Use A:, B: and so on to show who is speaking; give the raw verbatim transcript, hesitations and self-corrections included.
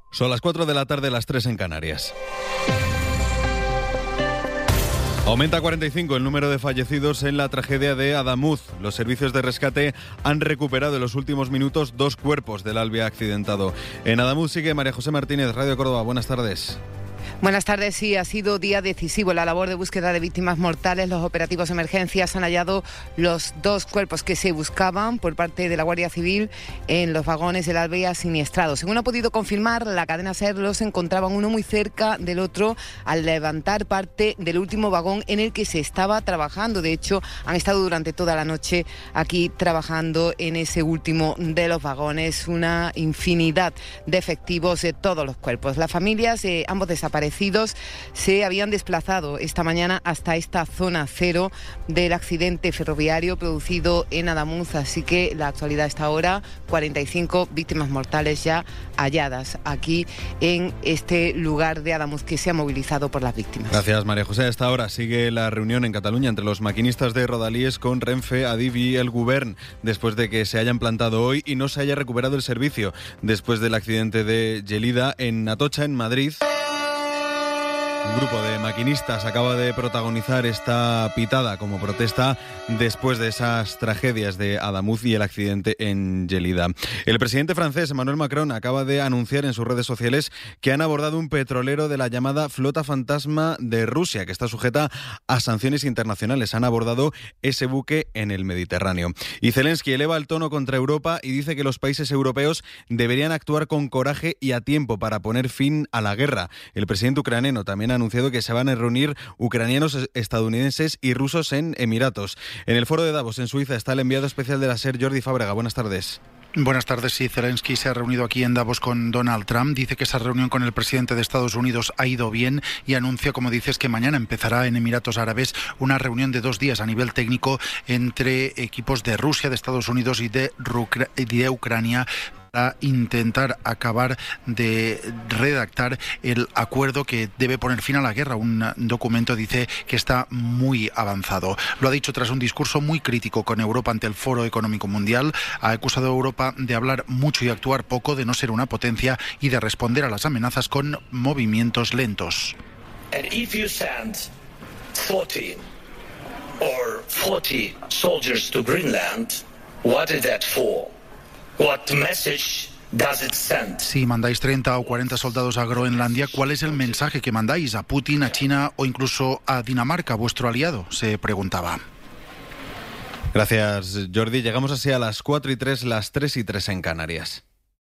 A: Son las cuatro de la tarde, las tres en Canarias. Aumenta a cuarenta y cinco el número de fallecidos en la tragedia de Adamuz. Los servicios de rescate han recuperado en los últimos minutos dos cuerpos del Alvia accidentado. En Adamuz sigue María José Martínez, Radio Córdoba. Buenas tardes.
B: Buenas tardes. Sí, ha sido día decisivo en la labor de búsqueda de víctimas mortales. Los operativos de emergencias han hallado los dos cuerpos que se buscaban por parte de la Guardia Civil en los vagones del Alvia siniestrados. Según ha podido confirmar la cadena SER, los encontraban uno muy cerca del otro al levantar parte del último vagón en el que se estaba trabajando. De hecho, han estado durante toda la noche aquí trabajando en ese último de los vagones. Una infinidad de efectivos de todos los cuerpos. Las familias de ambos desaparecidos se habían desplazado esta mañana hasta esta zona cero del accidente ferroviario producido en Adamuz, así que la actualidad está ahora, cuarenta y cinco víctimas mortales ya halladas aquí en este lugar de Adamuz que se ha movilizado por las víctimas.
A: Gracias, María José. A esta hora sigue la reunión en Cataluña entre los maquinistas de Rodalies con Renfe, Adif y el Govern, después de que se hayan plantado hoy y no se haya recuperado el servicio después del accidente de Gelida en Atocha, en Madrid. Un grupo de maquinistas acaba de protagonizar esta pitada como protesta después de esas tragedias de Adamuz y el accidente en Gelida. El presidente francés Emmanuel Macron acaba de anunciar en sus redes sociales que han abordado un petrolero de la llamada flota fantasma de Rusia, que está sujeta a sanciones internacionales. Han abordado ese buque en el Mediterráneo. Y Zelensky eleva el tono contra Europa y dice que los países europeos deberían actuar con coraje y a tiempo para poner fin a la guerra. El presidente ucraniano también ha anunciado que se van a reunir ucranianos, estadounidenses y rusos en Emiratos. En el foro de Davos, en Suiza, está el enviado especial de la SER, Jordi Fábrega. Buenas tardes.
C: Buenas tardes. Sí, Zelensky se ha reunido aquí en Davos con Donald Trump. Dice que esa reunión con el presidente de Estados Unidos ha ido bien y anuncia, como dices, que mañana empezará en Emiratos Árabes una reunión de dos días a nivel técnico entre equipos de Rusia, de Estados Unidos y de, Rucra- de Ucrania, para intentar acabar de redactar el acuerdo que debe poner fin a la guerra. Un documento, dice, que está muy avanzado. Lo ha dicho tras un discurso muy crítico con Europa ante el Foro Económico Mundial. Ha acusado a Europa de hablar mucho y actuar poco, de no ser una potencia y de responder a las amenazas con movimientos lentos.
D: And if you send forty or forty soldiers to Greenland, what is that for? What message does it send?
C: Si mandáis treinta o cuarenta soldados a Groenlandia, ¿cuál es el mensaje que mandáis a Putin, a China o incluso a Dinamarca, vuestro aliado?, se preguntaba.
A: Gracias, Jordi. Llegamos así a las cuatro y tres, las tres y tres en Canarias.